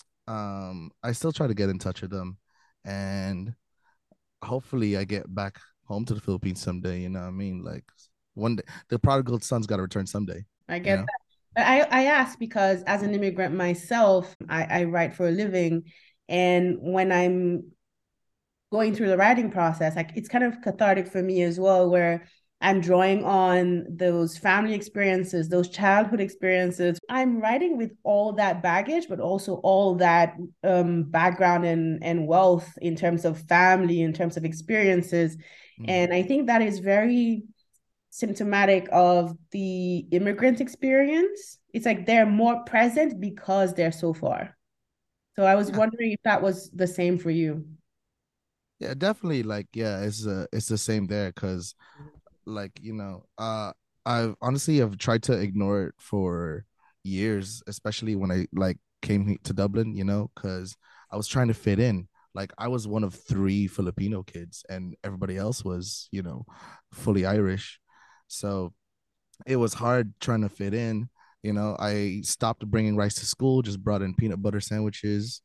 I still try to get in touch with them, and hopefully I get back home to the Philippines someday, you know what I mean? Like one day the prodigal son's got to return someday. I get that. But I ask because as an immigrant myself, I write for a living. And when I'm going through the writing process, like it's kind of cathartic for me as well, where I'm drawing on those family experiences, those childhood experiences. I'm writing with all that baggage, but also all that background and wealth in terms of family, in terms of experiences. And I think that is very symptomatic of the immigrant experience. It's like they're more present because they're so far. So I was wondering if that was the same for you. Yeah, definitely. Like, yeah, it's the same there, because like, you know, I've honestly have tried to ignore it for years, especially when I like came to Dublin, you know, because I was trying to fit in. Like I was one of 3 Filipino kids, and everybody else was, fully Irish. So it was hard trying to fit in. I stopped bringing rice to school, just brought in peanut butter sandwiches.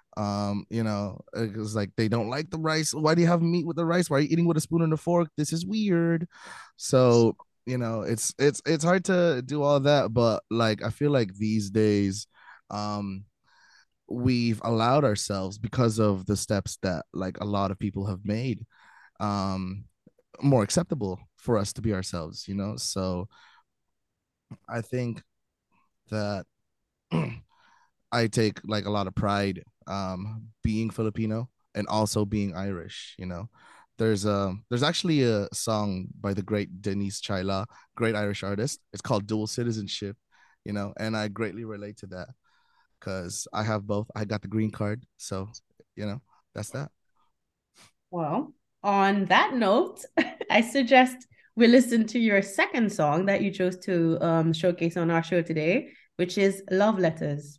It was like, they don't like the rice. Why do you have meat with the rice? Why are you eating with a spoon and a fork? This is weird. So, it's hard to do all that, but like I feel like these days, we've allowed ourselves, because of the steps that like a lot of people have made, more acceptable for us to be ourselves, so I think that I take like a lot of pride being Filipino and also being Irish. There's actually a song by the great Denise Chaila, great Irish artist. It's called Dual Citizenship, and I greatly relate to that because I have both. I got the green card, so that's that. Well, on that note, I suggest we listen to your second song that you chose to showcase on our show today, which is Love Letters.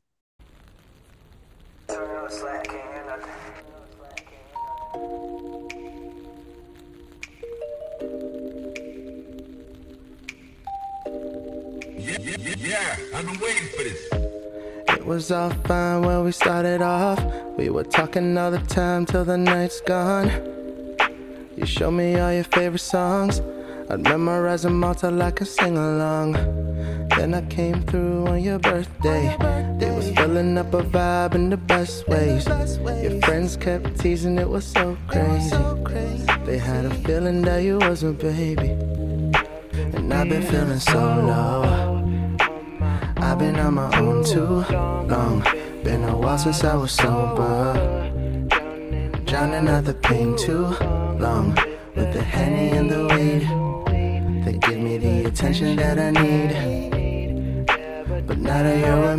Yeah, I've been waiting for this. It was all fine when we started off. We were talking all the time till the night's gone. You showed me all your favorite songs. I'd memorize them all till I could sing along. Then I came through on your birthday. They was filling up a vibe in the best ways. Your friends kept teasing, it was so crazy. They had a feeling that you was a baby. And I've been feeling so low. I've been on my own too long. Been a while since I was sober. Drowning out the pain too long. With the Henny and the weed, they give me the attention that I need. But now that you're with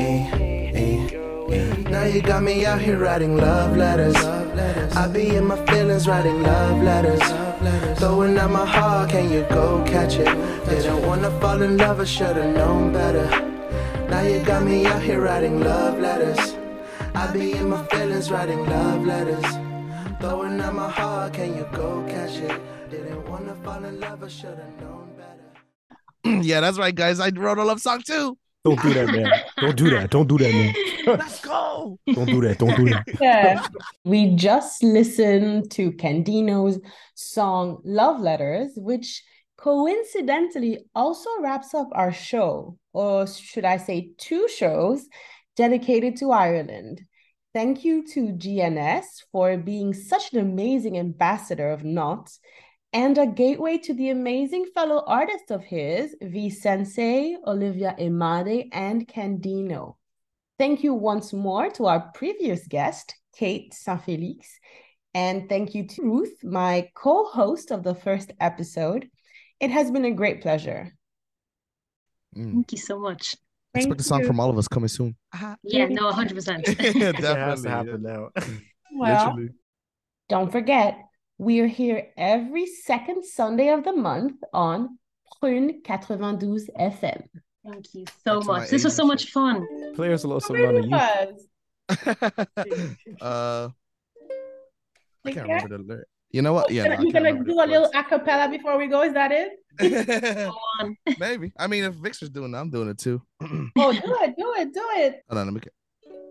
me, now you got me out here writing love letters. I be in my feelings writing love letters. Throwing out my heart, can you go catch it? Didn't wanna fall in love, I should've known better. Now you got me out here writing love letters. I be in my feelings writing love letters. Throwing out my heart, can you go catch it? Didn't wanna fall in love, I should've known better. Yeah, that's right, guys. I wrote a love song too. Don't do that, man. Don't do that. Don't do that, man. Let's go. Don't do that. Don't do that. Yeah. We just listened to Candino's song Love Letters, which coincidentally also wraps up our show, or should I say 2 shows dedicated to Ireland. Thank you to GNS for being such an amazing ambassador of Not and a gateway to the amazing fellow artists of his, V Sensei, Olivia Imade, and Candino. Thank you once more to our previous guest, Kate Saint-Félix, and thank you to Ruth, my co-host of the first episode. It has been a great pleasure. Thank you so much. Expect a song from all of us coming soon. Yeah, no, 100%. Yeah, It has to definitely. happen now. Well, Literally. don't forget, we are here every second Sunday of the month on Prune 92 FM. Thank you so Back to my much. This was so much fun. Play us a little It something on the really youth. was. I can't remember the lyric. You know what? Yeah, no, I You're can't gonna remember do the a little words. a cappella before we go, is that it? Go on. Maybe. I mean, if Victor's doing it, I'm doing it too. Oh, do it. Hold on, let me get.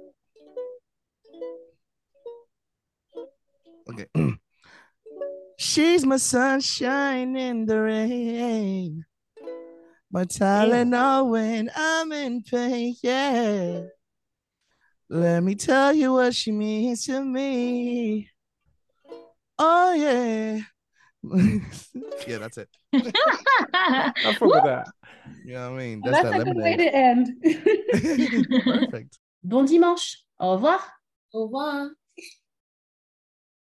Okay. She's my sunshine in the rain, my Tylenol when I'm in pain. Yeah. Let me tell you what she means to me. Oh yeah. Yeah, that's it. I'm from with that. You know what I mean? Well, That's that's that a good way lemonade. to end. Perfect. Bon dimanche. Au revoir. Au revoir.